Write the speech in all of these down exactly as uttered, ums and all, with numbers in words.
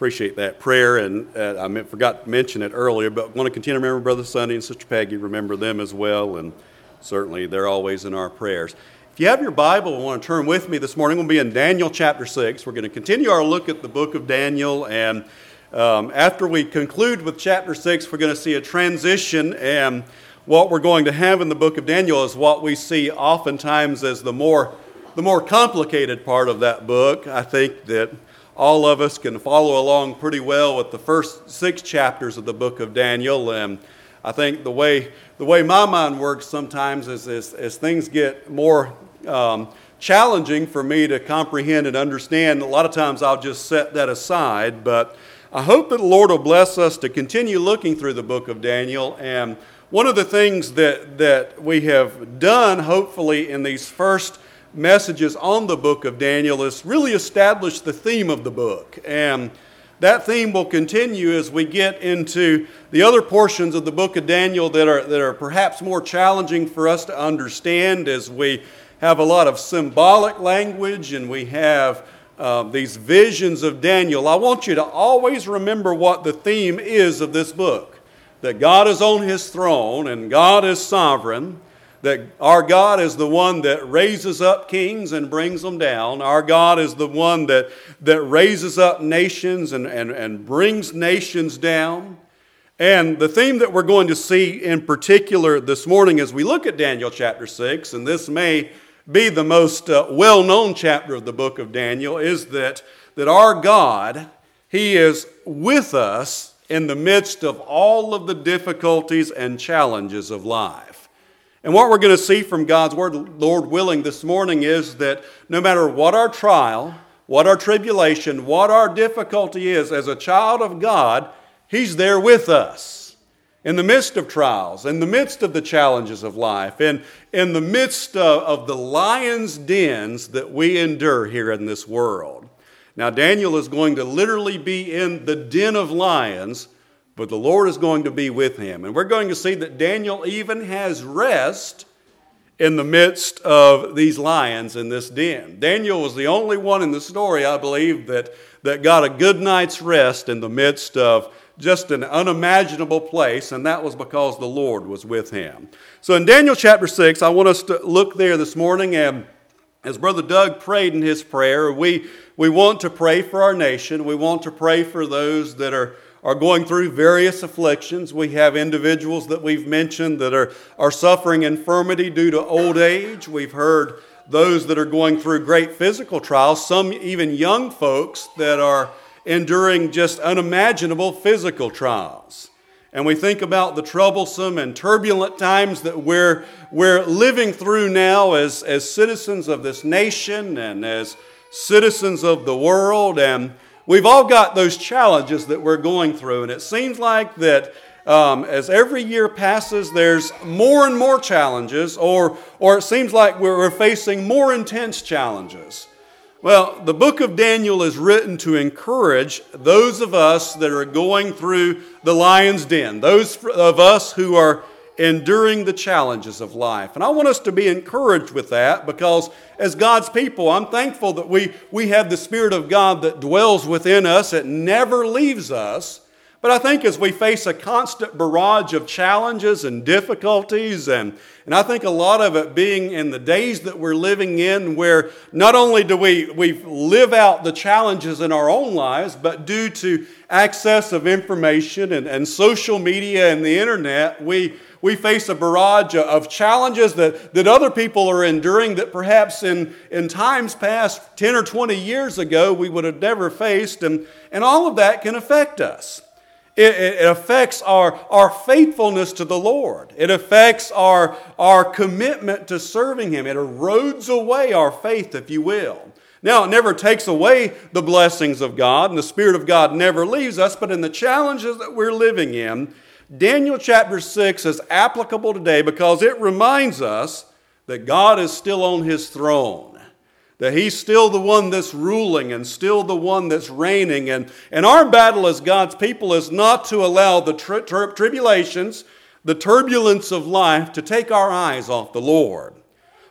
appreciate that prayer, and uh, I meant, forgot to mention it earlier, but want to continue to remember Brother Sonny and Sister Peggy, remember them as well, and certainly they're always in our prayers. If you have your Bible and want to turn with me this morning, we'll be in Daniel chapter six. We're going to continue our look at the book of Daniel, and um, after we conclude with chapter six, we're going to see a transition, and what we're going to have in the book of Daniel is what we see oftentimes as the more, the more complicated part of that book. I think that all of us can follow along pretty well with the first six chapters of the book of Daniel, and I think the way the way my mind works sometimes is as, as things get more um, challenging for me to comprehend and understand, a lot of times I'll just set that aside, but I hope that the Lord will bless us to continue looking through the book of Daniel. And one of the things that, that we have done, hopefully, in these first messages on the book of Daniel is really establish the theme of the book. And that theme will continue as we get into the other portions of the book of Daniel that are, that are perhaps more challenging for us to understand, as we have a lot of symbolic language and we have uh, these visions of Daniel. I want you to always remember what the theme is of this book, that God is on His throne and God is sovereign, that our God is the one that raises up kings and brings them down. Our God is the one that, that raises up nations and, and, and brings nations down. And the theme that we're going to see in particular this morning as we look at Daniel chapter six, and this may be the most uh, well-known chapter of the book of Daniel, is that, that our God, He is with us in the midst of all of the difficulties and challenges of life. And what we're going to see from God's Word, Lord willing, this morning is that no matter what our trial, what our tribulation, what our difficulty is, as a child of God, He's there with us in the midst of trials, in the midst of the challenges of life, and in the midst of, of the lion's dens that we endure here in this world. Now, Daniel is going to literally be in the den of lions, but the Lord is going to be with him. And we're going to see that Daniel even has rest in the midst of these lions in this den. Daniel was the only one in the story, I believe, that, that got a good night's rest in the midst of just an unimaginable place, and that was because the Lord was with him. So in Daniel chapter six, I want us to look there this morning, and as Brother Doug prayed in his prayer, we, we want to pray for our nation. We want to pray for those that are are going through various afflictions. We have individuals that we've mentioned that are, are suffering infirmity due to old age. We've heard those that are going through great physical trials, some even young folks that are enduring just unimaginable physical trials. And we think about the troublesome and turbulent times that we're, we're living through now as, as citizens of this nation and as citizens of the world, and we've all got those challenges that we're going through, and it seems like that um, as every year passes, there's more and more challenges, or, or it seems like we're, we're facing more intense challenges. Well, the book of Daniel is written to encourage those of us that are going through the lion's den, those of us who are enduring the challenges of life. And I want us to be encouraged with that, because as God's people, I'm thankful that we, we have the Spirit of God that dwells within us. It never leaves us. But I think as we face a constant barrage of challenges and difficulties, and, and I think a lot of it being in the days that we're living in, where not only do we, we live out the challenges in our own lives, but due to access of information and, and social media and the internet, we We face a barrage of challenges that, that other people are enduring that perhaps in, in times past, ten or twenty years ago, we would have never faced. And, and all of that can affect us. It, it affects our, our faithfulness to the Lord. It affects our, our commitment to serving Him. It erodes away our faith, if you will. Now, it never takes away the blessings of God, and the Spirit of God never leaves us, but in the challenges that we're living in, Daniel chapter six is applicable today because it reminds us that God is still on His throne, that He's still the one that's ruling and still the one that's reigning. And, and our battle as God's people is not to allow the tri- tri- tribulations, the turbulence of life to take our eyes off the Lord.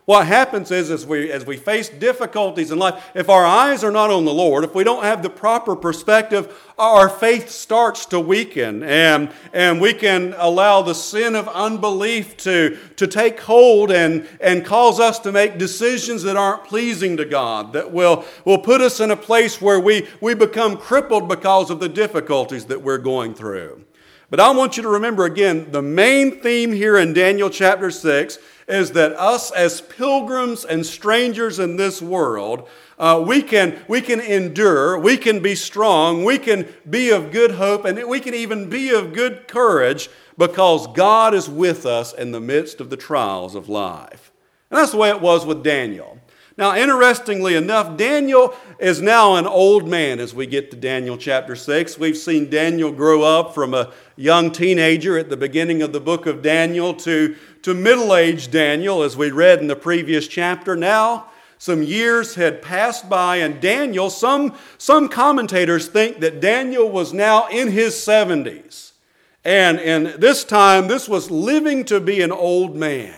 What happens is as we, as we face difficulties in life, if our eyes are not on the Lord, if we don't have the proper perspective, our faith starts to weaken, and, and we can allow the sin of unbelief to, to take hold and, and cause us to make decisions that aren't pleasing to God, that will, will put us in a place where we, we become crippled because of the difficulties that we're going through. But I want you to remember again, the main theme here in Daniel chapter six is that us as pilgrims and strangers in this world, uh, we can, we can endure, we can be strong, we can be of good hope, and we can even be of good courage because God is with us in the midst of the trials of life. And that's the way it was with Daniel. Now, interestingly enough, Daniel is now an old man as we get to Daniel chapter six. We've seen Daniel grow up from a young teenager at the beginning of the book of Daniel to, to middle-aged Daniel, as we read in the previous chapter. Now, some years had passed by, and Daniel, some, some commentators think that Daniel was now in his seventies. And, and this time, this was living to be an old man.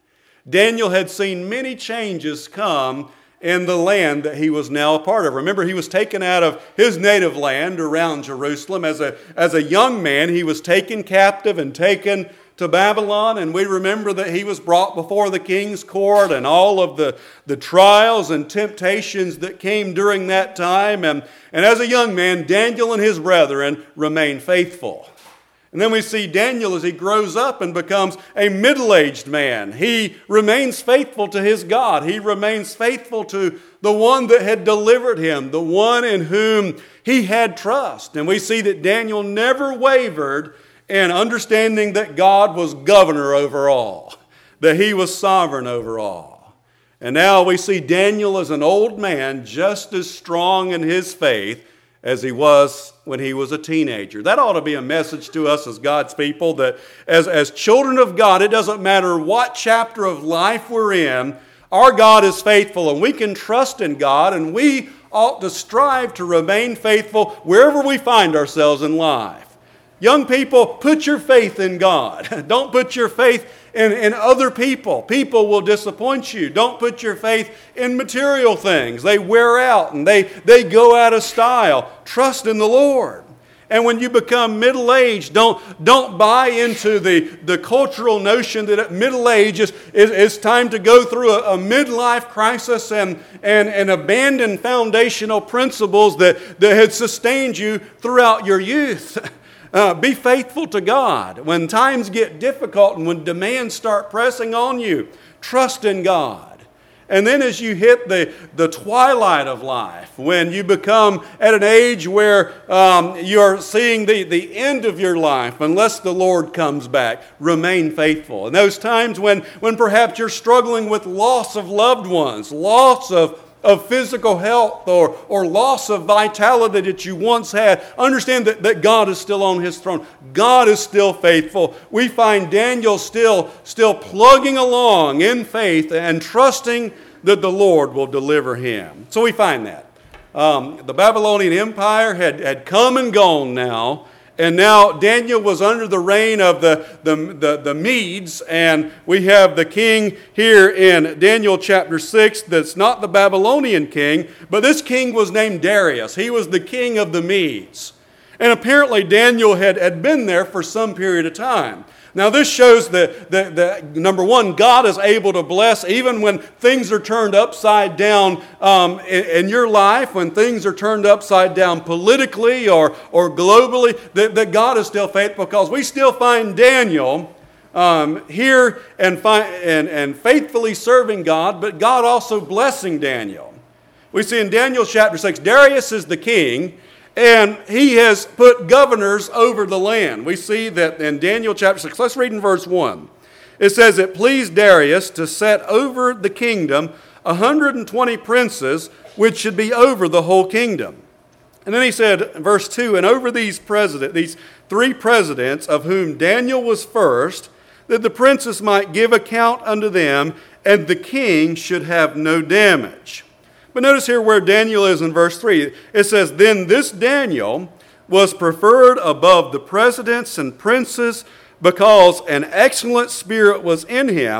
Daniel had seen many changes come in the land that he was now a part of. Remember, he was taken out of his native land around Jerusalem. As a, as a young man, he was taken captive and taken to Babylon. And we remember that he was brought before the king's court and all of the, the trials and temptations that came during that time. And, and as a young man, Daniel and his brethren remained faithful. And then we see Daniel as he grows up and becomes a middle-aged man. He remains faithful to his God. He remains faithful to the one that had delivered him, the one in whom he had trust. And we see that Daniel never wavered in understanding that God was governor over all, that he was sovereign over all. And now we see Daniel as an old man just as strong in his faith as he was when he was a teenager. That ought to be a message to us as God's people, that as, as children of God, it doesn't matter what chapter of life we're in, our God is faithful and we can trust in God, and we ought to strive to remain faithful wherever we find ourselves in life. Young people, put your faith in God. Don't put your faith in, in other people. People will disappoint you. Don't put your faith in material things. They wear out and they, they go out of style. Trust in the Lord. And when you become middle-aged, don't, don't buy into the, the cultural notion that at middle age is, is, is time to go through a, a midlife crisis and, and, and abandon foundational principles that, that had sustained you throughout your youth. Uh, be faithful to God. When times get difficult and when demands start pressing on you, trust in God. And then as you hit the, the twilight of life, when you become at an age where um, you're seeing the, the end of your life, unless the Lord comes back, remain faithful. And those times when, when perhaps you're struggling with loss of loved ones, loss of of physical health or, or loss of vitality that you once had, understand that, that God is still on his throne. God is still faithful. We find Daniel still, still plugging along in faith and trusting that the Lord will deliver him. So we find that. Um, the Babylonian Empire had, had come and gone now. And now Daniel was under the reign of the, the, the, the Medes, and we have the king here in Daniel chapter six that's not the Babylonian king, but this king was named Darius. He was the king of the Medes. And apparently Daniel had, had been there for some period of time. Now this shows that, that, that, number one, God is able to bless even when things are turned upside down um, in, in your life, when things are turned upside down politically or, or globally, that, that God is still faithful, because we still find Daniel um, here and, fi- and, and faithfully serving God, but God also blessing Daniel. We see in Daniel chapter six, Darius is the king, and he has put governors over the land. We see that in Daniel chapter six. Let's read in verse one. It says, "It pleased Darius to set over the kingdom one hundred twenty princes, which should be over the whole kingdom." And then he said, in verse two, "And over these president, these three presidents, of whom Daniel was first, that the princes might give account unto them, and the king should have no damage." But notice here where Daniel is in verse three. It says, "Then this Daniel was preferred above the presidents and princes, because an excellent spirit was in him,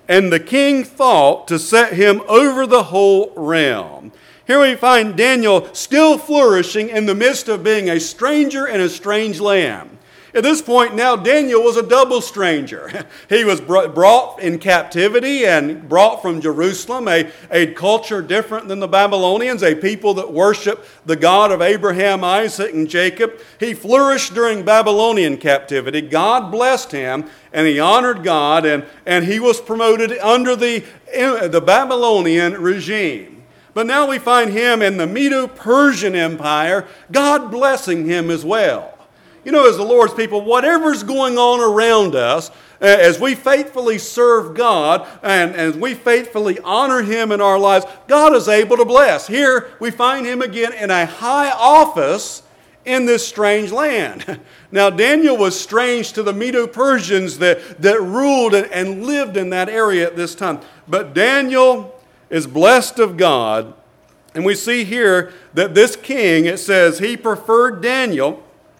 and the king thought to set him over the whole realm. Here we find Daniel still flourishing in the midst of being a stranger in a strange land. At this point now, Daniel was a double stranger. He was brought in captivity and brought from Jerusalem, a, a culture different than the Babylonians, a people that worship the God of Abraham, Isaac, and Jacob. He flourished during Babylonian captivity. God blessed him, and he honored God, and, and he was promoted under the, the Babylonian regime. But now we find him in the Medo-Persian Empire, God blessing him as well. You know, as the Lord's people, whatever's going on around us, as we faithfully serve God and as we faithfully honor Him in our lives, God is able to bless. Here we find Him again in a high office in this strange land. Now, Daniel was strange to the Medo-Persians that, that ruled and lived in that area at this time. But Daniel is blessed of God. And we see here that this king, it says, he preferred Daniel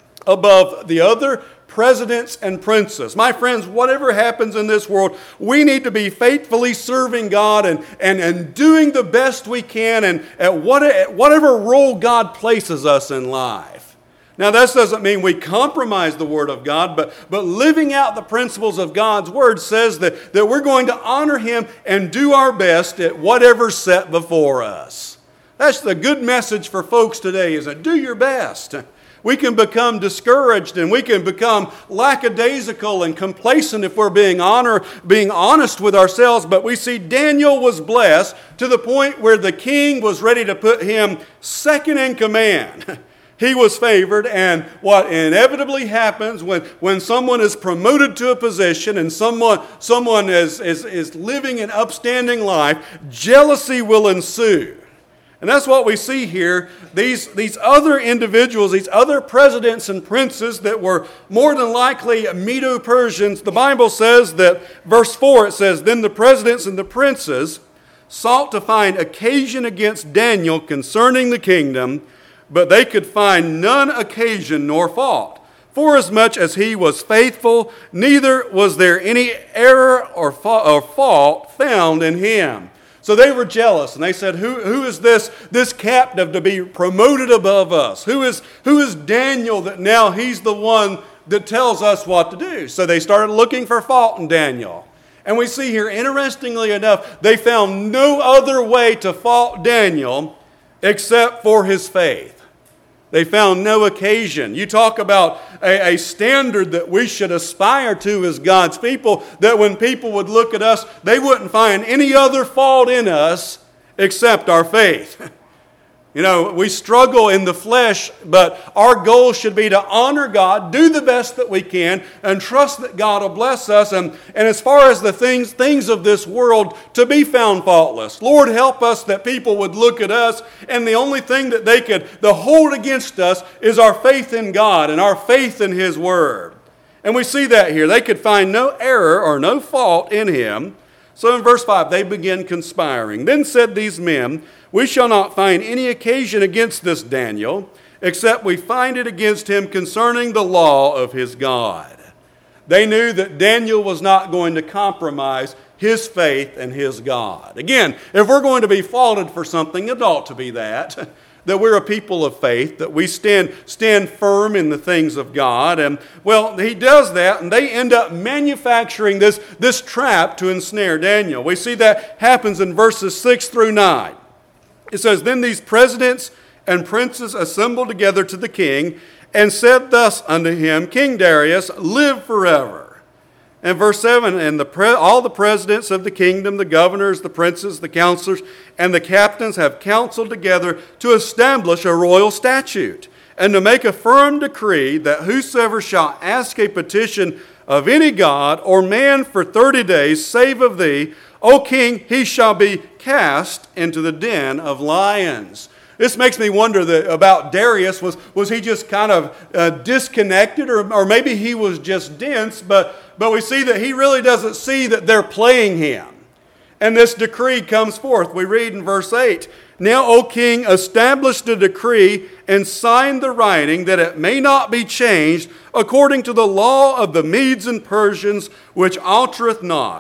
above the other presidents and princes. My friends, whatever happens in this world, we need to be faithfully serving God and, and, and doing the best we can and at, what, at whatever role God places us in life. Now, this doesn't mean we compromise the Word of God, but, but living out the principles of God's Word says that, that we're going to honor Him and do our best at whatever's set before us. That's the good message for folks today, is that do your best. We can become discouraged and we can become lackadaisical and complacent if we're being honor, being honest with ourselves. But we see Daniel was blessed to the point where the king was ready to put him second in command. He was favored, and what inevitably happens when, when someone is promoted to a position and someone, someone is, is, is living an upstanding life, jealousy will ensue. And that's what we see here. These, these other individuals, these other presidents and princes that were more than likely Medo-Persians, the Bible says that, verse four, it says, "Then the presidents and the princes sought to find occasion against Daniel concerning the kingdom, but they could find none occasion nor fault. Forasmuch as he was faithful, neither was there any error or fault found in him." So they were jealous, and they said, who, who is this, this captive to be promoted above us? Who is, who is Daniel that now he's the one that tells us what to do? So they started looking for fault in Daniel. And we see here, interestingly enough, they found no other way to fault Daniel except for his faith. They found no occasion. You talk about a, a standard that we should aspire to as God's people, that when people would look at us, they wouldn't find any other fault in us except our faith. You know, we struggle in the flesh, but our goal should be to honor God, do the best that we can, and trust that God will bless us. And, and as far as the things, things of this world, to be found faultless. Lord, help us that people would look at us, and the only thing that they could the hold against us is our faith in God and our faith in His Word. And we see that here. They could find no error or no fault in him. So in verse five, they begin conspiring. Then said these men, "We shall not find any occasion against this Daniel, except we find it against him concerning the law of his God." They knew that Daniel was not going to compromise his faith and his God. Again, if we're going to be faulted for something, it ought to be that. That we're a people of faith, that we stand, stand firm in the things of God. And, well, he does that, and they end up manufacturing this, this trap to ensnare Daniel. We see that happens in verses six through nine. It says, "Then these presidents and princes assembled together to the king, and said thus unto him, King Darius, live forever." And verse seven, "And the pre- all the presidents of the kingdom, the governors, the princes, the counselors, and the captains have counseled together to establish a royal statute, and to make a firm decree that whosoever shall ask a petition of any god or man for thirty days, save of thee, O king, he shall be cast into the den of lions." This makes me wonder that about Darius. Was, was he just kind of uh, disconnected, or, or maybe he was just dense, but, but we see that he really doesn't see that they're playing him. And this decree comes forth. We read in verse eight, "Now, O king, establish the decree and sign the writing, that it may not be changed, according to the law of the Medes and Persians, which altereth not.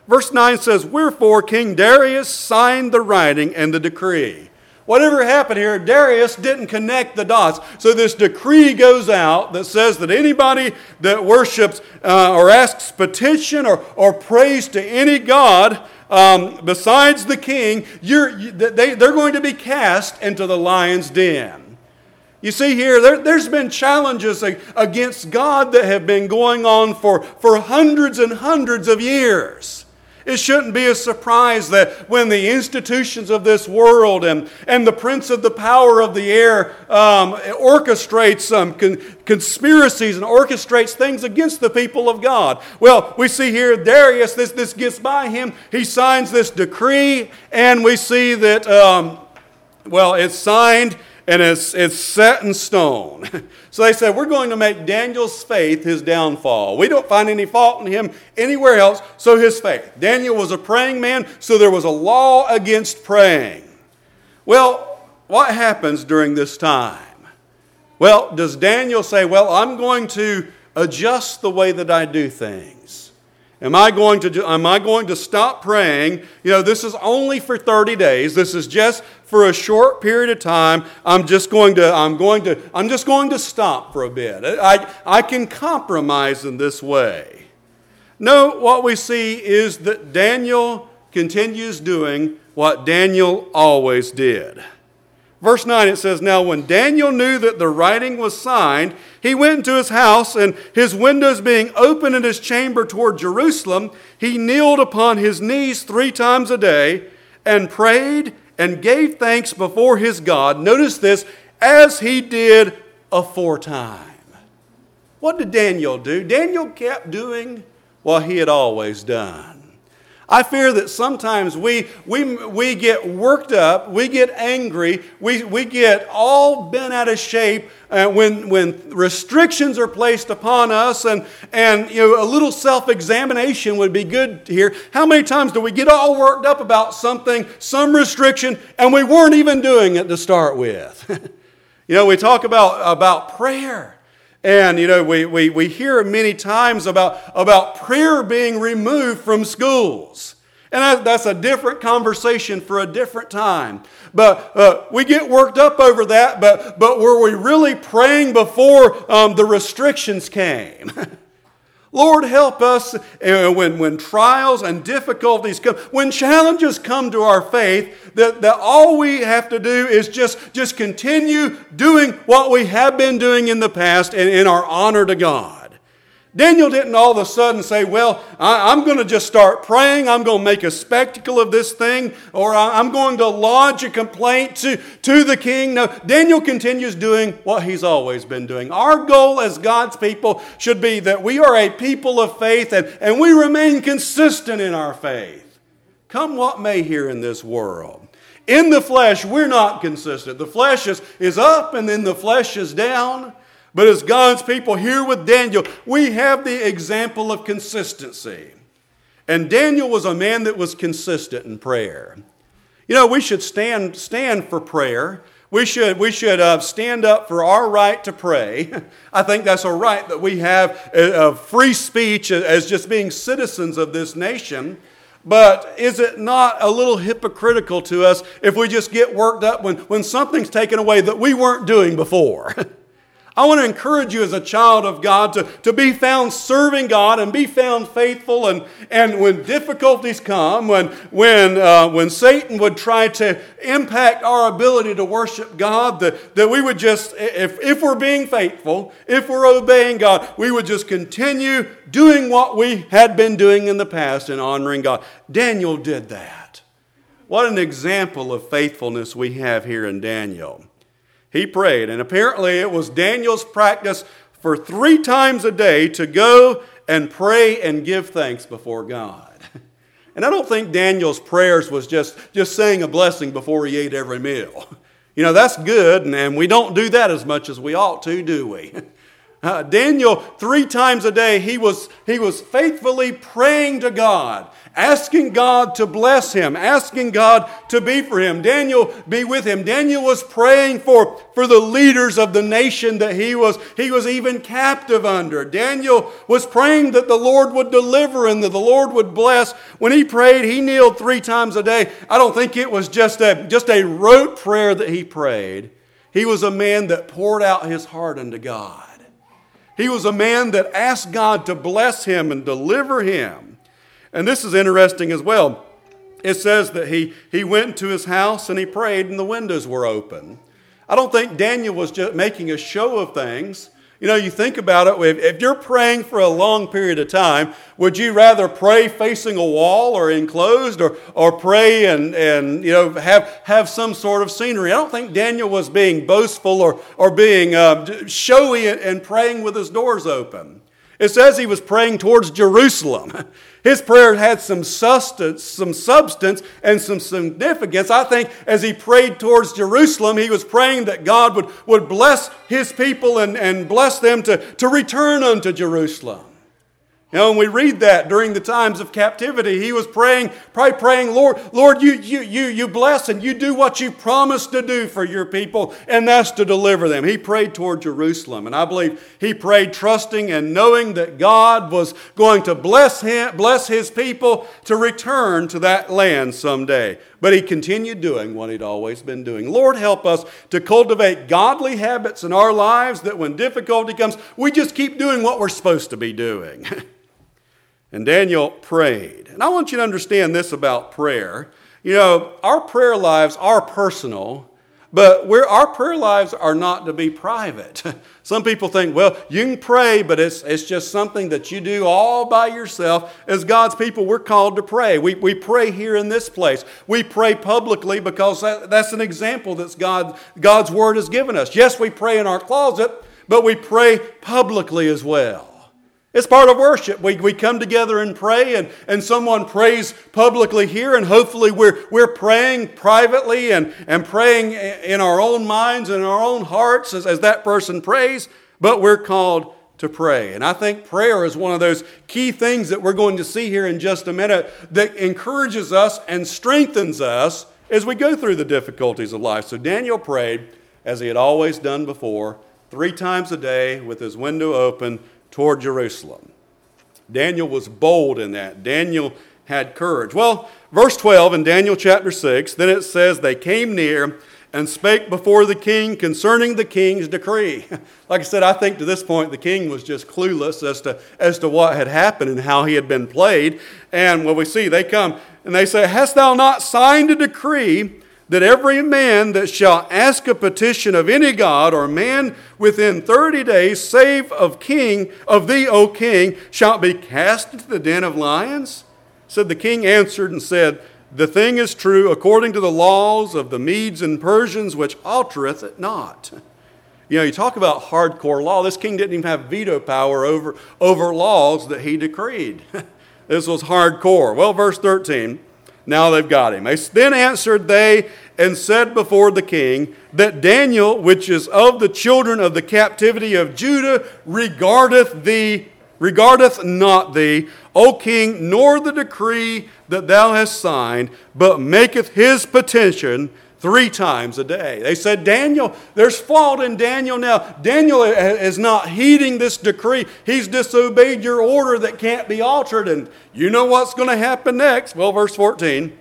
Verse nine says, "Wherefore King Darius signed the writing and the decree." Whatever happened here, Darius didn't connect the dots. So this decree goes out that says that anybody that worships uh, or asks petition or, or prays to any god um, besides the king, you're, they, they're going to be cast into the lion's den. You see here, there, there's been challenges against God that have been going on for, for hundreds and hundreds of years. It shouldn't be a surprise that when the institutions of this world and, and the prince of the power of the air um, orchestrates some con- conspiracies and orchestrates things against the people of God. Well, we see here Darius, this, this gets by him. He signs this decree, and we see that, um, well, it's signed and it's, it's set in stone. So they said, we're going to make Daniel's faith his downfall. We don't find any fault in him anywhere else, so his faith. Daniel was a praying man, so there was a law against praying. Well, what happens during this time? Well, does Daniel say, well, I'm going to adjust the way that I do things? Am I going to, am I going to stop praying? You know, this is only for thirty days. This is just for a short period of time. I'm just going to, I'm going to, I'm just going to stop for a bit. I, I can compromise in this way. No, what we see is that Daniel continues doing what Daniel always did. Verse nine, it says, "Now when Daniel knew that the writing was signed, he went into his house, and his windows being open in his chamber toward Jerusalem, he kneeled upon his knees three times a day and prayed and gave thanks before his God." Notice this, as he did aforetime. What did Daniel do? Daniel kept doing what he had always done. I fear that sometimes we, we, we get worked up, we get angry, we, we get all bent out of shape uh, when, when restrictions are placed upon us, and, and you know, a little self-examination would be good here. How many times do we get all worked up about something, some restriction, and we weren't even doing it to start with? You know, we talk about, about prayer. And, you know, we, we, we hear many times about, about prayer being removed from schools. And that, that's a different conversation for a different time. But uh, we get worked up over that, but, but were we really praying before um, the restrictions came? Lord, help us uh, when, when trials and difficulties come, when challenges come to our faith, that, that all we have to do is just, just continue doing what we have been doing in the past and in our honor to God. Daniel didn't all of a sudden say, well, I, I'm going to just start praying, I'm going to make a spectacle of this thing, or I, I'm going to lodge a complaint to, to the king. No, Daniel continues doing what he's always been doing. Our goal as God's people should be that we are a people of faith, and, and we remain consistent in our faith. Come what may here in this world. In the flesh, we're not consistent. The flesh is, is up and then the flesh is down. But as God's people here with Daniel, we have the example of consistency. And Daniel was a man that was consistent in prayer. You know, we should stand, stand for prayer. We should, we should uh, stand up for our right to pray. I think that's a right that we have, a, a free speech as just being citizens of this nation. But is it not a little hypocritical to us if we just get worked up when, when something's taken away that we weren't doing before? I want to encourage you as a child of God to, to be found serving God and be found faithful. And, and when difficulties come, when, when, uh, when Satan would try to impact our ability to worship God, that, that we would just, if, if we're being faithful, if we're obeying God, we would just continue doing what we had been doing in the past and honoring God. Daniel did that. What an example of faithfulness we have here in Daniel. He prayed, and apparently it was Daniel's practice for three times a day to go and pray and give thanks before God. And I don't think Daniel's prayers was just, just saying a blessing before he ate every meal. You know, that's good, and, and we don't do that as much as we ought to, do we? Uh, Daniel, three times a day, he was, he was faithfully praying to God asking God to bless him, asking God to be for him. Daniel be with him. Daniel was praying for, for the leaders of the nation that he was, he was even captive under. Daniel was praying that the Lord would deliver and that the Lord would bless. When he prayed, he kneeled three times a day. I don't think it was just a, just a rote prayer that he prayed. He was a man that poured out his heart unto God. He was a man that asked God to bless him and deliver him. And this is interesting as well. It says that he, he went to his house and he prayed and the windows were open. I don't think Daniel was just making a show of things. You know, you think about it, if, if you're praying for a long period of time, would you rather pray facing a wall or enclosed or, or pray and, and you know have, have some sort of scenery? I don't think Daniel was being boastful or, or being uh, showy and praying with his doors open. It says he was praying towards Jerusalem. His prayer had some substance, some substance and some significance. I think as he prayed towards Jerusalem, he was praying that God would, would bless his people and, and bless them to, to return unto Jerusalem. You know, when we read that during the times of captivity, he was praying, probably praying, Lord, Lord, you, you, you, you bless and you do what you promised to do for your people, and that's to deliver them. He prayed toward Jerusalem, and I believe he prayed trusting and knowing that God was going to bless him, bless his people to return to that land someday. But he continued doing what he'd always been doing. Lord, help us to cultivate godly habits in our lives that when difficulty comes, we just keep doing what we're supposed to be doing. And Daniel prayed. And I want you to understand this about prayer. You know, our prayer lives are personal, but we're, our prayer lives are not to be private. Some people think, well, you can pray, but it's, it's just something that you do all by yourself. As God's people, we're called to pray. We, we pray here in this place. We pray publicly because that, that's an example that God, God's Word has given us. Yes, we pray in our closet, but we pray publicly as well. It's part of worship. We, we come together and pray, and, and someone prays publicly here, and hopefully we're, we're praying privately and, and praying in our own minds and our own hearts as, as that person prays, but we're called to pray. And I think prayer is one of those key things that we're going to see here in just a minute that encourages us and strengthens us as we go through the difficulties of life. So Daniel prayed, as he had always done before, three times a day with his window open toward Jerusalem. Daniel was bold in that. Daniel had courage. Well, verse twelve in Daniel chapter six, then it says, they came near and spake before the king concerning the king's decree. Like I said, I think to this point the king was just clueless as to, as to what had happened and how he had been played. And what we see, they come and they say, hast thou not signed a decree that every man that shall ask a petition of any god or man within thirty days, save of king of thee, O king, shall be cast into the den of lions? Said the king answered and said, the thing is true according to the laws of the Medes and Persians, which altereth it not. You know, you talk about hardcore law. This king didn't even have veto power over, over laws that he decreed. This was hardcore. Well, verse thirteen. Now they've got him. Then answered they and said before the king that Daniel, which is of the children of the captivity of Judah, regardeth thee, regardeth not thee, O king, nor the decree that thou hast signed, but maketh his petition three times a day. They said, Daniel, there's fault in Daniel now. Daniel is not heeding this decree. He's disobeyed your order that can't be altered. And you know what's going to happen next. Well, verse fourteen.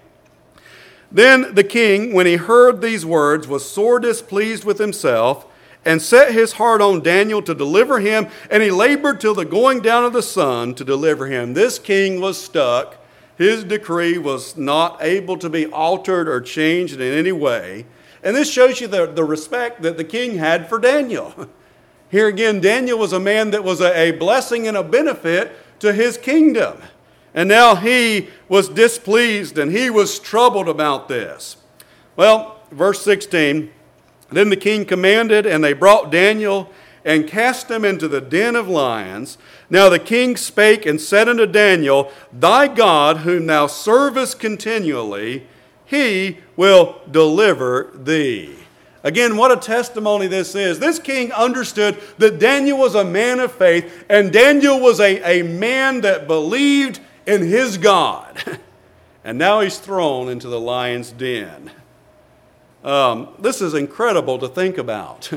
Then the king, when he heard these words, was sore displeased with himself, and set his heart on Daniel to deliver him, and he labored till the going down of the sun to deliver him. This king was stuck. His decree was not able to be altered or changed in any way. And this shows you the, the respect that the king had for Daniel. Here again, Daniel was a man that was a, a blessing and a benefit to his kingdom. And now he was displeased and he was troubled about this. Well, verse sixteen, then the king commanded, and they brought Daniel and cast him into the den of lions. Now the king spake and said unto Daniel, thy God, whom thou servest continually, he will deliver thee. Again, what a testimony this is. This king understood that Daniel was a man of faith, and Daniel was a, a man that believed in his God. And now he's thrown into the lion's den. Um, this is incredible to think about.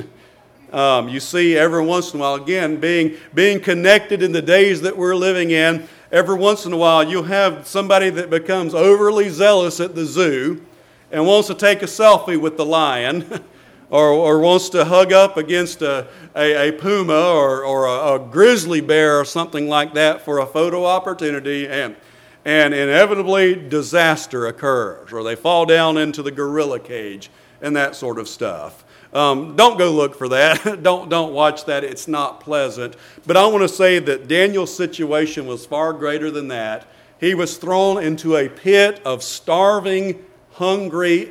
Um, you see every once in a while, again, being, being connected in the days that we're living in, every once in a while you'll have somebody that becomes overly zealous at the zoo and wants to take a selfie with the lion or, or wants to hug up against a, a, a puma or, or a, a grizzly bear or something like that for a photo opportunity, and, and inevitably disaster occurs, or they fall down into the gorilla cage and that sort of stuff. Um, don't go look for that. don't, don't watch that. It's not pleasant. But I want to say that Daniel's situation was far greater than that. He was thrown into a pit of starving, hungry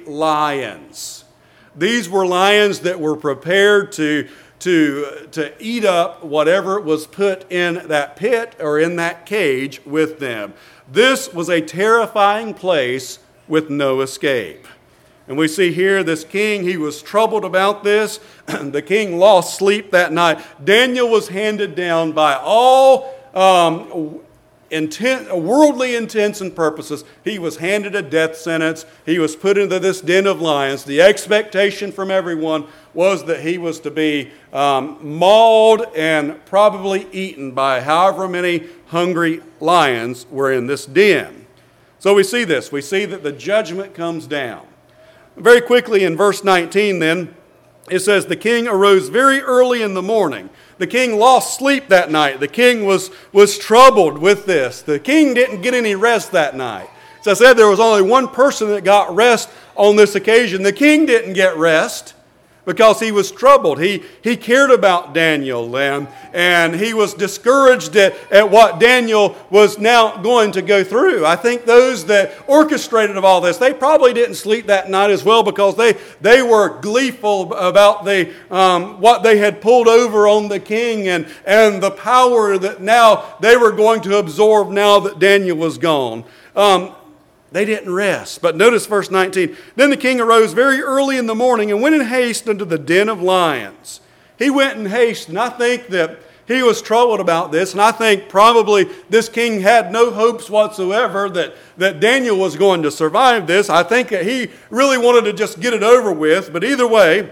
lions. These were lions that were prepared to, to, to eat up whatever was put in that pit or in that cage with them. This was a terrifying place with no escape. And we see here this king, he was troubled about this. The king lost sleep that night. Daniel was handed down by all um, intent, worldly intents and purposes. He was handed a death sentence. He was put into this den of lions. The expectation from everyone was that he was to be um, mauled and probably eaten by however many hungry lions were in this den. So we see this. We see that the judgment comes down. Very quickly in verse nineteen then, it says, the king arose very early in the morning. The king lost sleep that night. The king was, was troubled with this. The king didn't get any rest that night. As I said, there was only one person that got rest on this occasion. The king didn't get rest because he was troubled. He, he cared about Daniel, and, and he was discouraged at, at what Daniel was now going to go through. I think those that orchestrated of all this, they probably didn't sleep that night as well because they, they were gleeful about the, um, what they had pulled over on the king and, and the power that now they were going to absorb now that Daniel was gone. Um, They didn't rest. But notice verse nineteen. Then the king arose very early in the morning and went in haste unto the den of lions. He went in haste, and I think that he was troubled about this, and I think probably this king had no hopes whatsoever that, that Daniel was going to survive this. I think that he really wanted to just get it over with. But either way,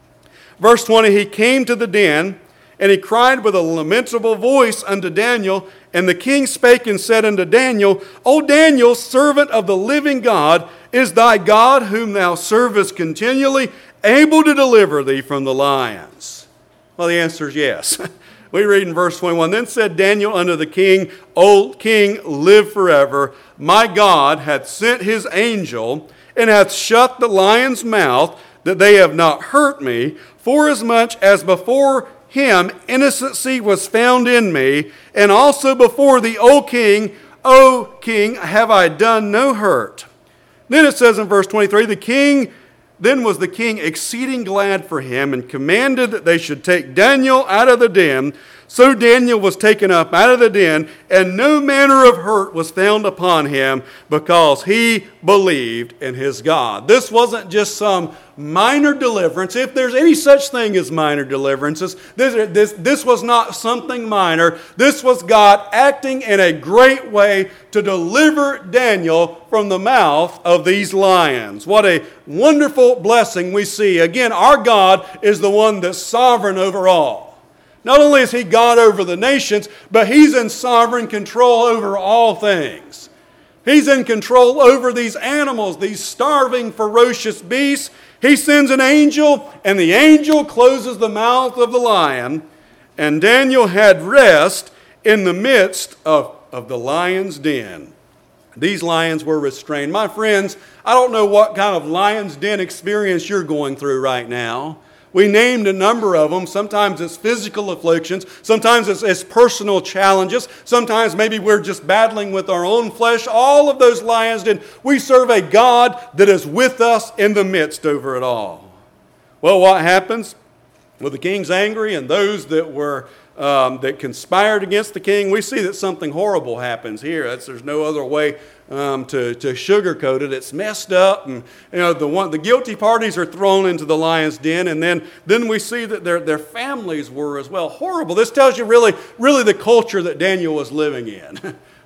verse twenty, he came to the den, and he cried with a lamentable voice unto Daniel. And the king spake and said unto Daniel, O Daniel, servant of the living God, is thy God, whom thou servest continually, able to deliver thee from the lions? Well, the answer is yes. We read in verse twenty-one, Then said Daniel unto the king, O king, live forever. My God hath sent his angel, and hath shut the lion's mouth, that they have not hurt me, forasmuch as before him innocency was found in me, and also before thee, O king, O king, have I done no hurt. Then it says in verse twenty-three, the king, then was the king exceeding glad for him, and commanded that they should take Daniel out of the den. So Daniel was taken up out of the den, and no manner of hurt was found upon him, because he believed in his God. This wasn't just some minor deliverance. If there's any such thing as minor deliverances, this, this, this was not something minor. This was God acting in a great way to deliver Daniel from the mouth of these lions. What a wonderful blessing we see. Again, our God is the one that's sovereign over all. Not only is he God over the nations, but he's in sovereign control over all things. He's in control over these animals, these starving, ferocious beasts. He sends an angel, and the angel closes the mouth of the lion, and Daniel had rest in the midst of, of the lion's den. These lions were restrained. My friends, I don't know what kind of lion's den experience you're going through right now. We named a number of them. Sometimes it's physical afflictions. Sometimes it's, it's personal challenges. Sometimes maybe we're just battling with our own flesh. All of those lions did. We serve a God that is with us in the midst over it all. Well, what happens? Well, the king's angry, and those that were um, that conspired against the king, we see that something horrible happens here. That's, there's no other way Um, to, to sugarcoat it. It's messed up, and you know the one the guilty parties are thrown into the lion's den, and then then we see that their their families were as well. Horrible. This tells you really really the culture that Daniel was living in.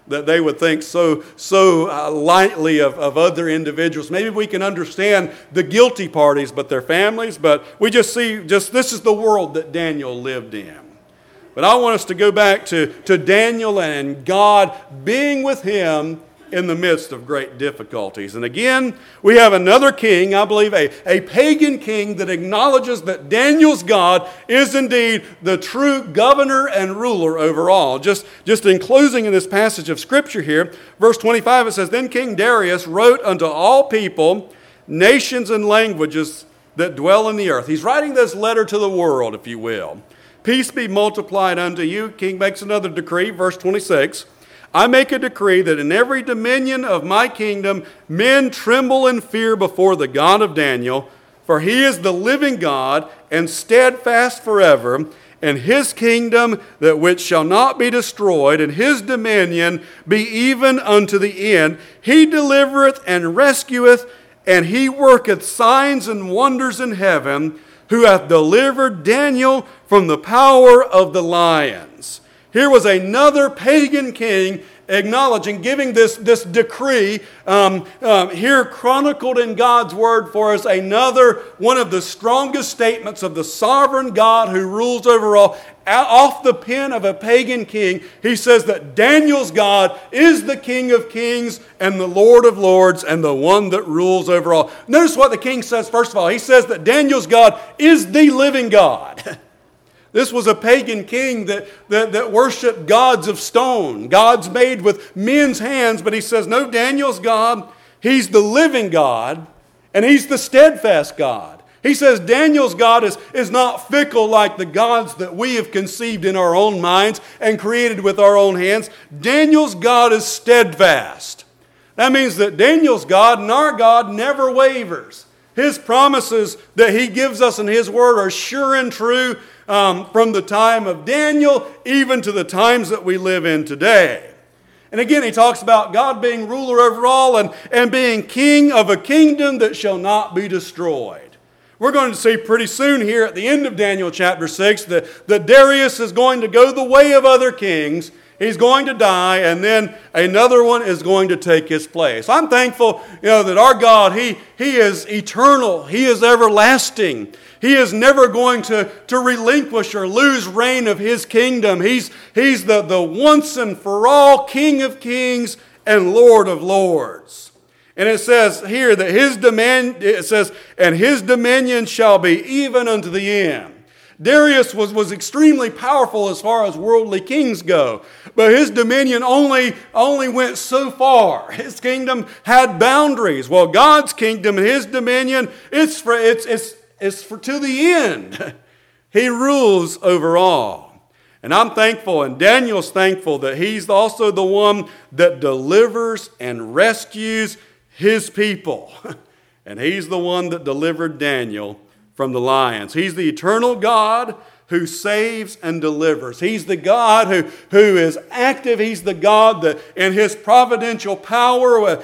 that they would think so so uh, lightly of, of other individuals. Maybe we can understand the guilty parties, but their families. But we just see, just this is the world that Daniel lived in. But I want us to go back to, to Daniel and God being with him in the midst of great difficulties. And again, we have another king, I believe a, a pagan king that acknowledges that Daniel's God is indeed the true governor and ruler over all. Just, just in closing in this passage of Scripture here, verse twenty-five, it says, Then King Darius wrote unto all people, nations and languages that dwell in the earth. He's writing this letter to the world, if you will. Peace be multiplied unto you. King makes another decree, verse twenty-six. I make a decree that in every dominion of my kingdom men tremble in fear before the God of Daniel, for he is the living God and steadfast forever, and his kingdom that which shall not be destroyed, and his dominion be even unto the end. He delivereth and rescueth, and he worketh signs and wonders in heaven, who hath delivered Daniel from the power of the lions. Here was another pagan king acknowledging, giving this, this decree, um, um, here chronicled in God's Word for us, another one of the strongest statements of the sovereign God who rules over all. Off the pen of a pagan king, he says that Daniel's God is the King of kings and the Lord of lords and the one that rules over all. Notice what the king says first of all. He says that Daniel's God is the living God. This was a pagan king that, that, that worshiped gods of stone, gods made with men's hands. But he says, no, Daniel's God, he's the living God, and he's the steadfast God. He says Daniel's God is, is not fickle like the gods that we have conceived in our own minds and created with our own hands. Daniel's God is steadfast. That means that Daniel's God and our God never wavers. His promises that he gives us in his word are sure and true. Um, from the time of Daniel even to the times that we live in today. And again, he talks about God being ruler over all and, and being king of a kingdom that shall not be destroyed. We're going to see pretty soon here at the end of Daniel chapter six that, that Darius is going to go the way of other kings. He's going to die, and then another one is going to take his place. I'm thankful, you know, that our God, He, he is eternal. He is everlasting. He is never going to, to relinquish or lose reign of His kingdom. He's, he's the, the once and for all King of kings and Lord of lords. And it says here that His dominion, it says, and His dominion shall be even unto the end. Darius was, was extremely powerful as far as worldly kings go. But his dominion only, only went so far. His kingdom had boundaries. Well, God's kingdom and His dominion, it's for, it's, it's, it's for to the end. He rules over all. And I'm thankful, and Daniel's thankful, that he's also the one that delivers and rescues his people. And he's the one that delivered Daniel from the lions. He's the eternal God who saves and delivers. He's the God who, who is active. He's the God that in His providential power uh,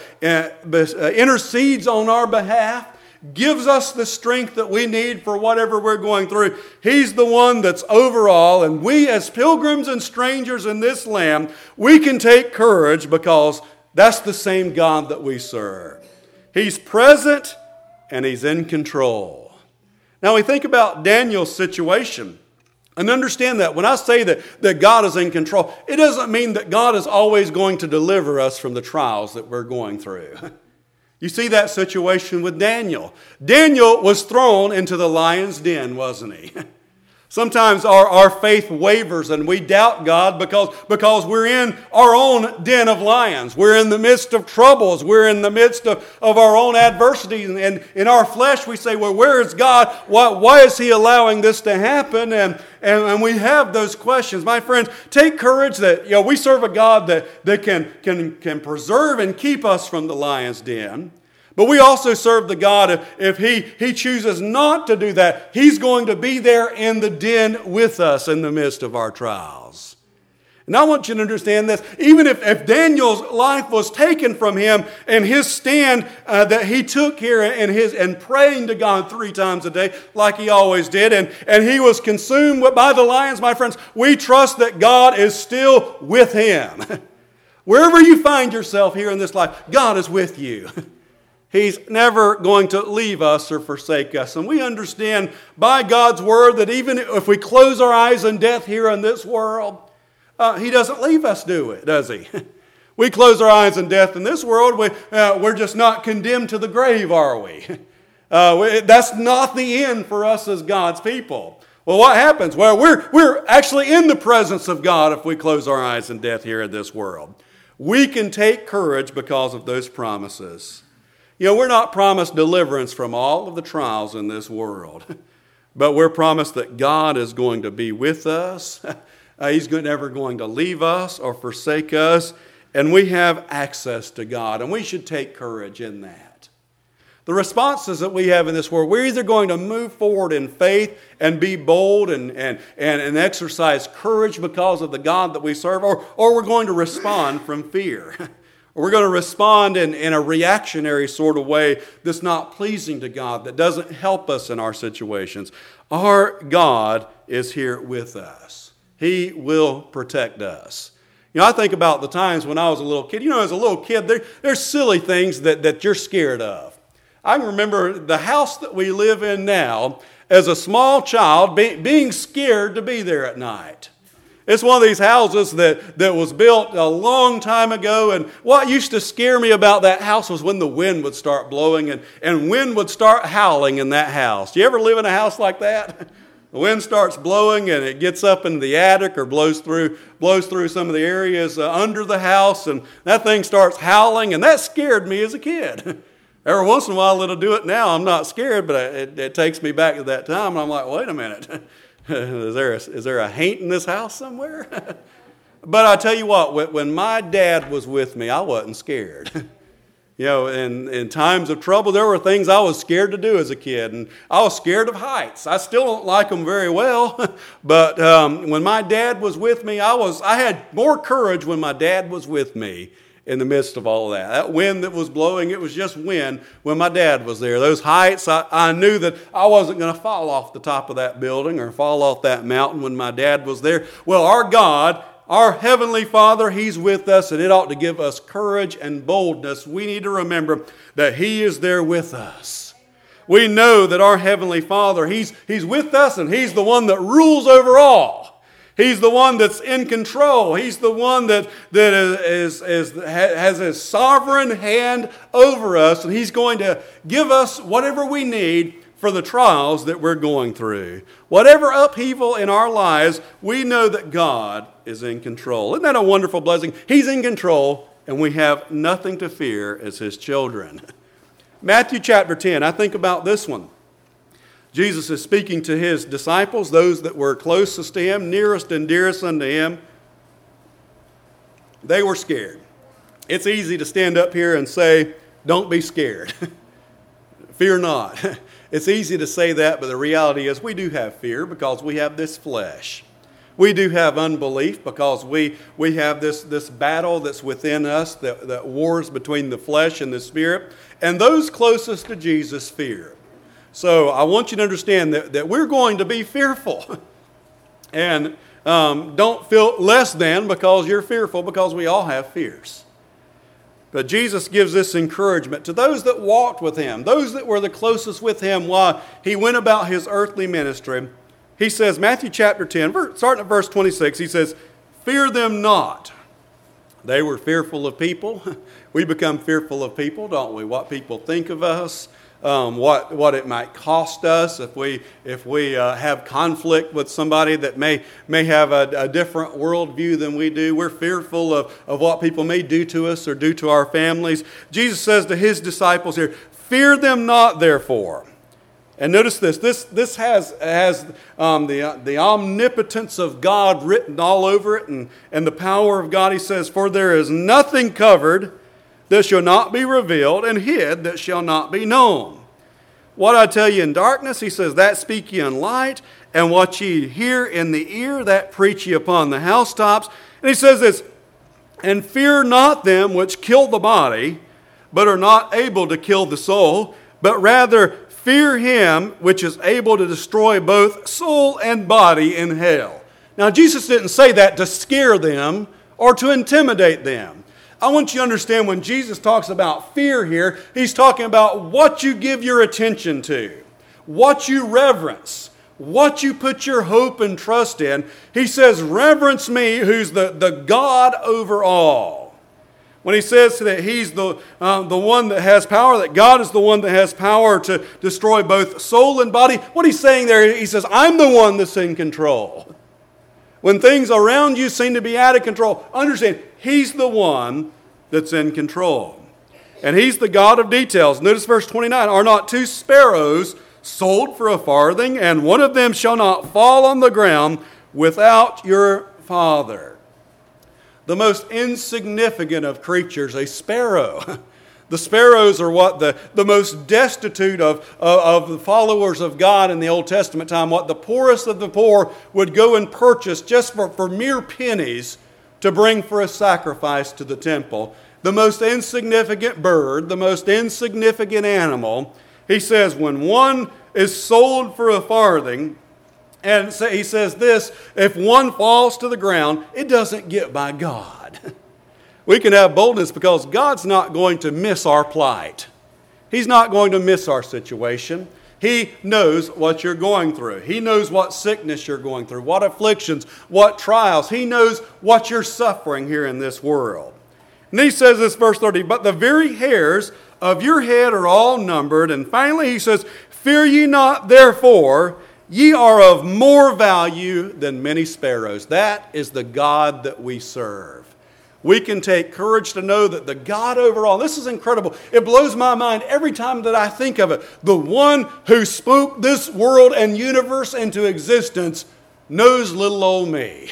uh, intercedes on our behalf, gives us the strength that we need for whatever we're going through. He's the one that's over all, and we as pilgrims and strangers in this land, we can take courage because that's the same God that we serve. He's present and He's in control. Now we think about Daniel's situation and understand that when I say that, that God is in control, it doesn't mean that God is always going to deliver us from the trials that we're going through. You see that situation with Daniel. Daniel was thrown into the lion's den, wasn't he? Sometimes our, our faith wavers and we doubt God because, because we're in our own den of lions. We're in the midst of troubles. We're in the midst of, of our own adversities. And, and in our flesh we say, well, where is God? Why, why is He allowing this to happen? And, and, and we have those questions. My friends, take courage that, you know, we serve a God that, that can, can, can preserve and keep us from the lion's den. But we also serve the God, if, if he, he chooses not to do that, He's going to be there in the den with us in the midst of our trials. And I want you to understand this. Even if, if Daniel's life was taken from him and his stand uh, that he took here and, his, and praying to God three times a day like he always did, and, and he was consumed by the lions, my friends, we trust that God is still with him. Wherever you find yourself here in this life, God is with you. He's never going to leave us or forsake us. And we understand by God's word that even if we close our eyes in death here in this world, uh, He doesn't leave us, do it, does He? We close our eyes in death in this world, we, uh, we're just not condemned to the grave, are we? Uh, we? That's not the end for us as God's people. Well, what happens? Well, we're, we're actually in the presence of God if we close our eyes in death here in this world. We can take courage because of those promises. You know, we're not promised deliverance from all of the trials in this world, but we're promised that God is going to be with us. Uh, he's never going to leave us or forsake us, and we have access to God, and we should take courage in that. The responses that we have in this world, we're either going to move forward in faith and be bold and, and, and, and exercise courage because of the God that we serve, or, or we're going to respond from fear. Or we're going to respond in, in a reactionary sort of way that's not pleasing to God, that doesn't help us in our situations. Our God is here with us. He will protect us. You know, I think about the times when I was a little kid. You know, as a little kid, there, there's silly things that, that you're scared of. I can remember the house that we live in now, as a small child, be, being scared to be there at night. It's one of these houses that, that was built a long time ago, and what used to scare me about that house was when the wind would start blowing and, and wind would start howling in that house. Do you ever live in a house like that? The wind starts blowing and it gets up into the attic or blows through blows through some of the areas uh, under the house, and that thing starts howling, and that scared me as a kid. Every once in a while it'll do it now. I'm not scared, but it, it takes me back to that time, and I'm like, wait a minute. is, there a, is there a haint in this house somewhere? But I tell you what, when my dad was with me, I wasn't scared. You know, in, in times of trouble, there were things I was scared to do as a kid, and I was scared of heights. I still don't like them very well, but um, when my dad was with me, I was I had more courage when my dad was with me. In the midst of all of that. That wind that was blowing, it was just wind when my dad was there. Those heights, I, I knew that I wasn't going to fall off the top of that building or fall off that mountain when my dad was there. Well, our God, our Heavenly Father, He's with us, and it ought to give us courage and boldness. We need to remember that He is there with us. We know that our Heavenly Father, He's, He's with us, and He's the one that rules over all. He's the one that's in control. He's the one that, that is, is, is, has His sovereign hand over us, and He's going to give us whatever we need for the trials that we're going through. Whatever upheaval in our lives, we know that God is in control. Isn't that a wonderful blessing? He's in control, and we have nothing to fear as His children. Matthew chapter ten, I think about this one. Jesus is speaking to His disciples, those that were closest to Him, nearest and dearest unto Him. They were scared. It's easy to stand up here and say, don't be scared. Fear not. It's easy to say that, but the reality is we do have fear because we have this flesh. We do have unbelief because we, we have this, this battle that's within us, that, that wars between the flesh and the spirit. And those closest to Jesus fear. So I want you to understand that, that we're going to be fearful. And um, don't feel less than because you're fearful, because we all have fears. But Jesus gives this encouragement to those that walked with Him, those that were the closest with Him while He went about His earthly ministry. He says, Matthew chapter ten, starting at verse twenty-six, He says, fear them not. They were fearful of people. We become fearful of people, don't we? What people think of us. Um, what what it might cost us if we if we uh, have conflict with somebody that may may have a, a different worldview than we do. We're fearful of, of what people may do to us or do to our families. Jesus says to His disciples here, fear them not therefore. And notice this, this, this has, has um, the, the omnipotence of God written all over it, and, and the power of God. He says, for there is nothing covered that shall not be revealed, and hid that shall not be known. What I tell you in darkness, He says, that speak ye in light, and what ye hear in the ear, that preach ye upon the housetops. And He says this, and fear not them which kill the body, but are not able to kill the soul, but rather fear Him which is able to destroy both soul and body in hell. Now, Jesus didn't say that to scare them or to intimidate them. I want you to understand when Jesus talks about fear here, he's talking about what you give your attention to, what you reverence, what you put your hope and trust in. He says, reverence me, who's the, the God over all. When he says that he's the, uh, the one that has power, that God is the one that has power to destroy both soul and body, what he's saying there, he says, I'm the one that's in control. When things around you seem to be out of control, understand, he's the one that's in control. And he's the God of details. Notice verse twenty-nine, are not two sparrows sold for a farthing, and one of them shall not fall on the ground without your Father. The most insignificant of creatures, a sparrow. The sparrows are what the, the most destitute of, of, of the followers of God in the Old Testament time, what the poorest of the poor would go and purchase just for, for mere pennies to bring for a sacrifice to the temple. The most insignificant bird, the most insignificant animal. He says when one is sold for a farthing, and he says this, if one falls to the ground, it doesn't get by God. We can have boldness because God's not going to miss our plight. He's not going to miss our situation. He knows what you're going through. He knows what sickness you're going through, what afflictions, what trials. He knows what you're suffering here in this world. And he says this, verse thirty, but the very hairs of your head are all numbered. And finally he says, fear ye not, therefore, ye are of more value than many sparrows. That is the God that we serve. We can take courage to know that the God over all, this is incredible. It blows my mind every time that I think of it. The one who spoke this world and universe into existence knows little old me.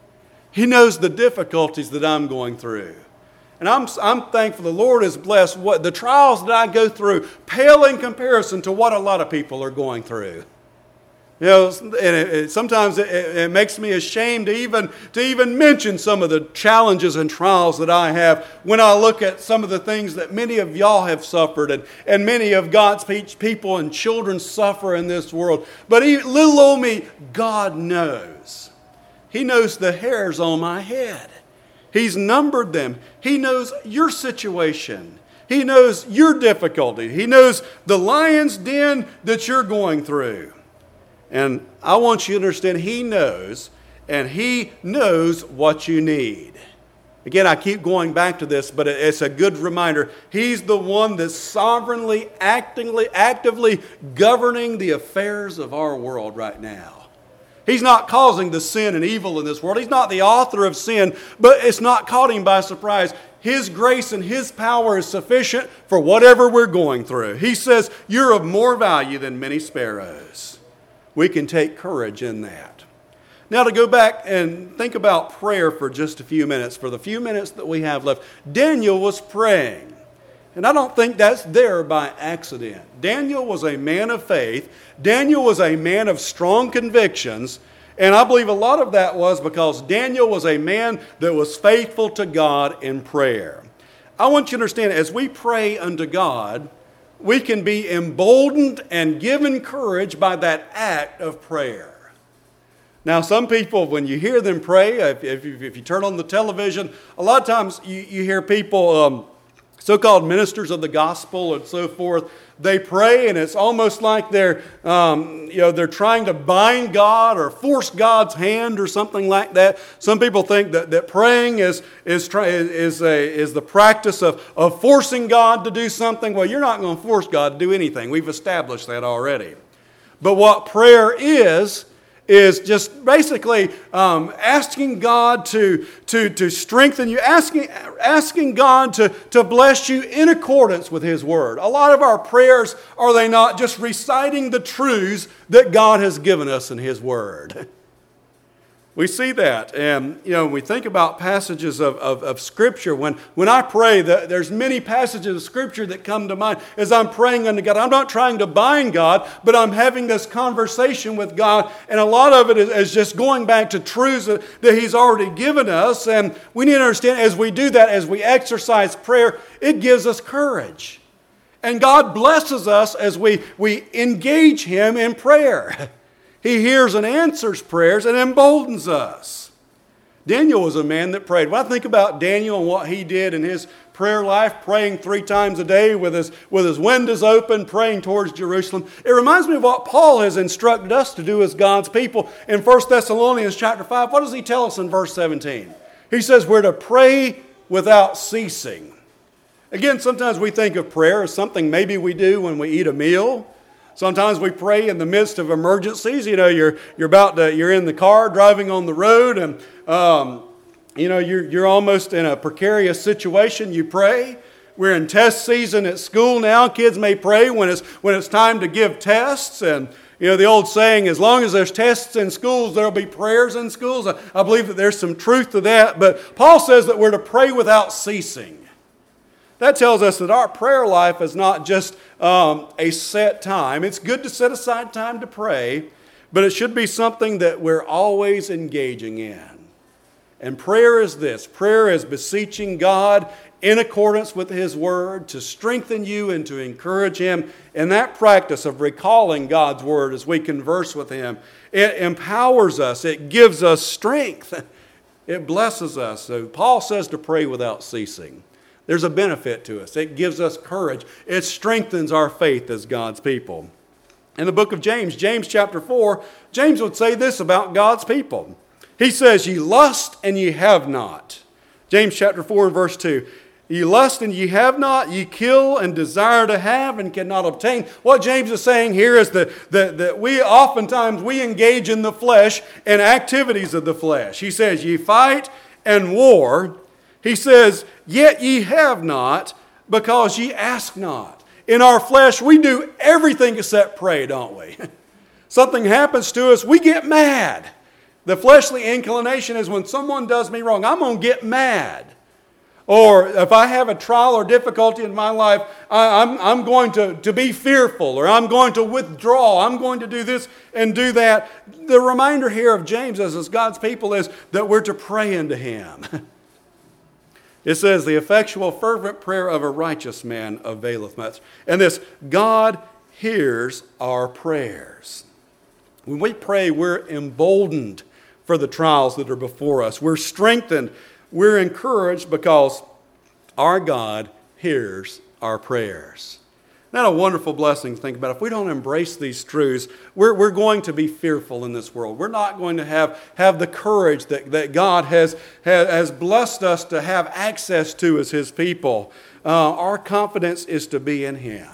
He knows the difficulties that I'm going through. And I'm, I'm thankful the Lord has blessed what the trials that I go through pale in comparison to what a lot of people are going through. You know, and it, it, sometimes it, it makes me ashamed to even, to even mention some of the challenges and trials that I have when I look at some of the things that many of y'all have suffered and, and many of God's people and children suffer in this world. But he, little old me, God knows. He knows the hairs on my head. He's numbered them. He knows your situation. He knows your difficulty. He knows the lion's den that you're going through. And I want you to understand He knows, and He knows what you need. Again, I keep going back to this, but it's a good reminder. He's the one that's sovereignly, actively, actively governing the affairs of our world right now. He's not causing the sin and evil in this world. He's not the author of sin, but it's not caught Him by surprise. His grace and His power is sufficient for whatever we're going through. He says, you're of more value than many sparrows. We can take courage in that. Now to go back and think about prayer for just a few minutes, for the few minutes that we have left. Daniel was praying. And I don't think that's there by accident. Daniel was a man of faith. Daniel was a man of strong convictions. And I believe a lot of that was because Daniel was a man that was faithful to God in prayer. I want you to understand, as we pray unto God, we can be emboldened and given courage by that act of prayer. Now, some people, when you hear them pray, if, if, if you turn on the television, a lot of times you, you hear people, um, so-called ministers of the gospel and so forth, they pray and it's almost like they're, um, you know, they're trying to bind God or force God's hand or something like that. Some people think that, that praying is, is, try, is, a, is the practice of, of forcing God to do something. Well, you're not going to force God to do anything. We've established that already. But what prayer is, is just basically um, asking God to, to, to strengthen you, asking, asking God to, to bless you in accordance with His Word. A lot of our prayers, are they not just reciting the truths that God has given us in His Word? We see that, and you know, when we think about passages of, of, of Scripture, when, when I pray, the, there's many passages of Scripture that come to mind as I'm praying unto God. I'm not trying to bind God, but I'm having this conversation with God, and a lot of it is, is just going back to truths that, that He's already given us, and we need to understand as we do that, as we exercise prayer, it gives us courage. And God blesses us as we, we engage Him in prayer. He hears and answers prayers and emboldens us. Daniel was a man that prayed. When I think about Daniel and what he did in his prayer life, praying three times a day with his, with his windows open, praying towards Jerusalem, it reminds me of what Paul has instructed us to do as God's people. In First Thessalonians chapter five, what does he tell us in verse seventeen? He says we're to pray without ceasing. Again, sometimes we think of prayer as something maybe we do when we eat a meal. Sometimes we pray in the midst of emergencies. You know, you're you're about to, you're in the car driving on the road, and um, you know you're you're almost in a precarious situation. You pray. We're in test season at school now. Kids may pray when it's when it's time to give tests, and you know the old saying, as long as there's tests in schools, there'll be prayers in schools. I, I believe that there's some truth to that. But Paul says that we're to pray without ceasing. That tells us that our prayer life is not just um, a set time. It's good to set aside time to pray, but it should be something that we're always engaging in. And prayer is this. Prayer is beseeching God in accordance with His Word to strengthen you and to encourage Him. And that practice of recalling God's Word as we converse with Him, it empowers us. It gives us strength. It blesses us. So Paul says to pray without ceasing. There's a benefit to us. It gives us courage. It strengthens our faith as God's people. In the book of James, James chapter four, James would say this about God's people. He says, ye lust and ye have not. James chapter four and verse two. Ye lust and ye have not, ye kill and desire to have and cannot obtain. What James is saying here is that, that, that we oftentimes we engage in the flesh and activities of the flesh. He says, ye fight and war. He says, yet ye have not, because ye ask not. In our flesh, we do everything except pray, don't we? Something happens to us, we get mad. The fleshly inclination is when someone does me wrong, I'm going to get mad. Or if I have a trial or difficulty in my life, I, I'm, I'm going to, to be fearful, or I'm going to withdraw. I'm going to do this and do that. The reminder here of James as, as God's people is that we're to pray into Him. It says, the effectual fervent prayer of a righteous man availeth much. And this, God hears our prayers. When we pray, we're emboldened for the trials that are before us. We're strengthened. We're encouraged because our God hears our prayers. Isn't that a wonderful blessing to think about? If we don't embrace these truths, we're, we're going to be fearful in this world. We're not going to have, have the courage that, that God has, has, has blessed us to have access to as His people. Uh, our confidence is to be in Him.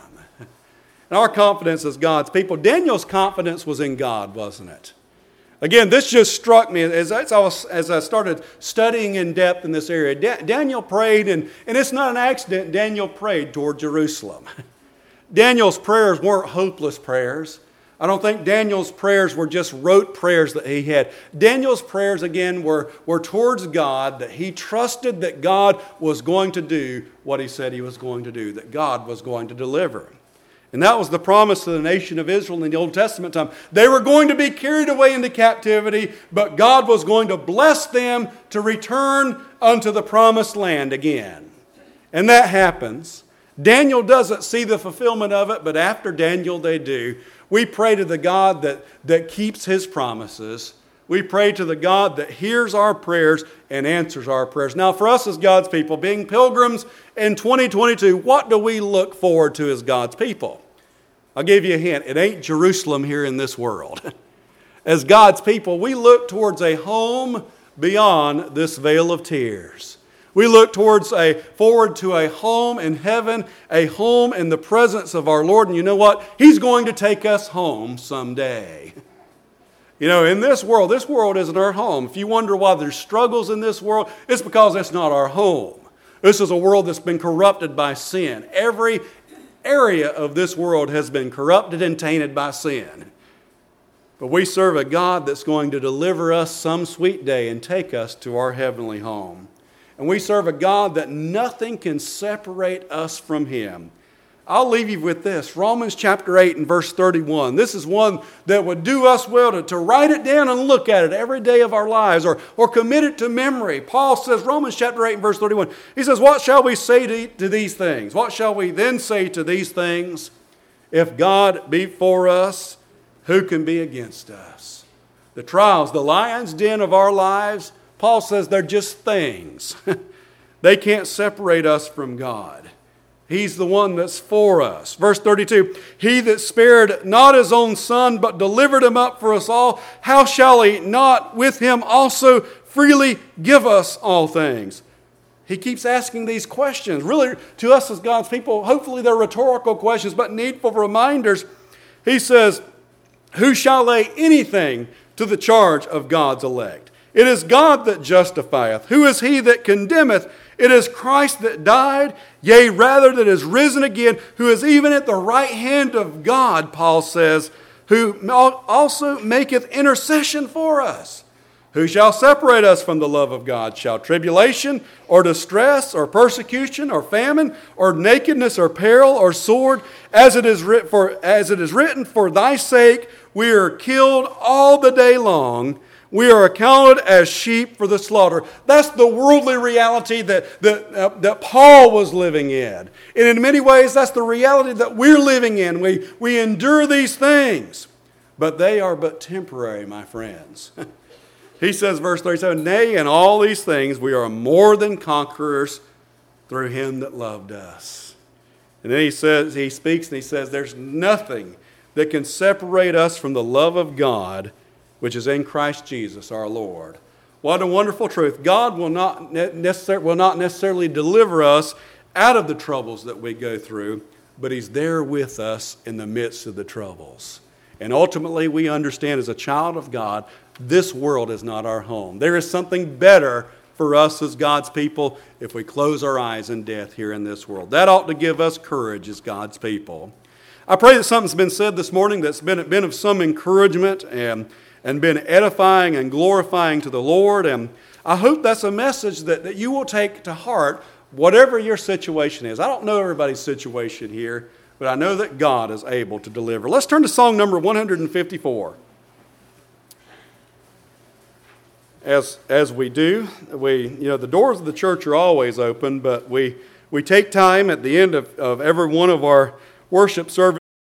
And our confidence as God's people. Daniel's confidence was in God, wasn't it? Again, this just struck me as I, was, as I started studying in depth in this area. Da- Daniel prayed, and, and it's not an accident, Daniel prayed toward Jerusalem. Daniel's prayers weren't hopeless prayers. I don't think Daniel's prayers were just rote prayers that he had. Daniel's prayers, again, were, were towards God, that he trusted that God was going to do what He said He was going to do, that God was going to deliver. And that was the promise to the nation of Israel in the Old Testament time. They were going to be carried away into captivity, but God was going to bless them to return unto the promised land again. And that happens. Daniel doesn't see the fulfillment of it, but after Daniel they do. We pray to the God that, that keeps His promises. We pray to the God that hears our prayers and answers our prayers. Now for us as God's people, being pilgrims in twenty twenty-two, what do we look forward to as God's people? I'll give you a hint. It ain't Jerusalem here in this world. As God's people, we look towards a home beyond this vale of tears. We look towards a forward to a home in heaven, a home in the presence of our Lord. And you know what? He's going to take us home someday. You know, in this world, this world isn't our home. If you wonder why there's struggles in this world, it's because it's not our home. This is a world that's been corrupted by sin. Every area of this world has been corrupted and tainted by sin. But we serve a God that's going to deliver us some sweet day and take us to our heavenly home. And we serve a God that nothing can separate us from Him. I'll leave you with this. Romans chapter eight and verse thirty-one. This is one that would do us well to, to write it down and look at it every day of our lives, or, or commit it to memory. Paul says, Romans chapter eight and verse thirty-one, he says, what shall we say to, to these things? What shall we then say to these things? If God be for us, who can be against us? The trials, the lion's den of our lives, Paul says they're just things. They can't separate us from God. He's the one that's for us. Verse thirty-two, he that spared not his own son, but delivered him up for us all, how shall he not with him also freely give us all things? He keeps asking these questions. Really, to us as God's people, hopefully they're rhetorical questions, but needful reminders. He says, who shall lay anything to the charge of God's elect? It is God that justifieth. Who is he that condemneth? It is Christ that died, yea, rather that is risen again, who is even at the right hand of God, Paul says, who also maketh intercession for us. Who shall separate us from the love of God? Shall tribulation, or distress, or persecution, or famine, or nakedness, or peril, or sword? As it is writ- for as it is written, for thy sake we are killed all the day long. We are accounted as sheep for the slaughter. That's the worldly reality that, that, uh, that Paul was living in. And in many ways, that's the reality that we're living in. We, we endure these things, but they are but temporary, my friends. He says, verse thirty-seven, nay, in all these things we are more than conquerors through him that loved us. And then he says, he speaks and he says, there's nothing that can separate us from the love of God, which is in Christ Jesus our Lord. What a wonderful truth. God will not, necessar- will not necessarily deliver us out of the troubles that we go through, but he's there with us in the midst of the troubles. And ultimately we understand as a child of God, this world is not our home. There is something better for us as God's people if we close our eyes in death here in this world. That ought to give us courage as God's people. I pray that something's been said this morning that's been, been of some encouragement and, and been edifying and glorifying to the Lord. And I hope that's a message that, that you will take to heart, whatever your situation is. I don't know everybody's situation here, but I know that God is able to deliver. Let's turn to song number one hundred fifty-four. As, as we do, we, you know, the doors of the church are always open, but we, we take time at the end of, of every one of our worship services